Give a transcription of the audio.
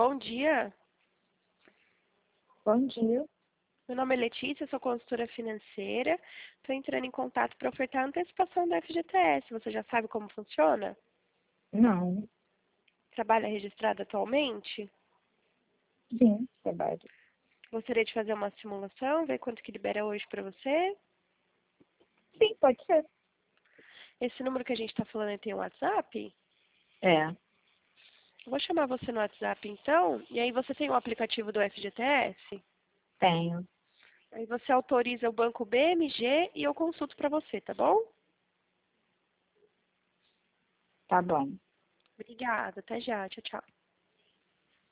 Bom dia. Bom dia. Meu nome é Letícia, sou consultora financeira. Estou entrando em contato para ofertar a antecipação do FGTS. Você já sabe como funciona? Não. Trabalha registrado atualmente? Sim, trabalho. Gostaria de fazer uma simulação, ver quanto que libera hoje para você. Sim, pode ser. Esse número que a gente está falando tem um WhatsApp? É, Vou chamar você no WhatsApp então, e aí você tem o aplicativo do FGTS? tenho. Aí você autoriza o banco BMG e eu consulto para você, tá bom? Tá bom. Obrigada, até já, tchau, tchau.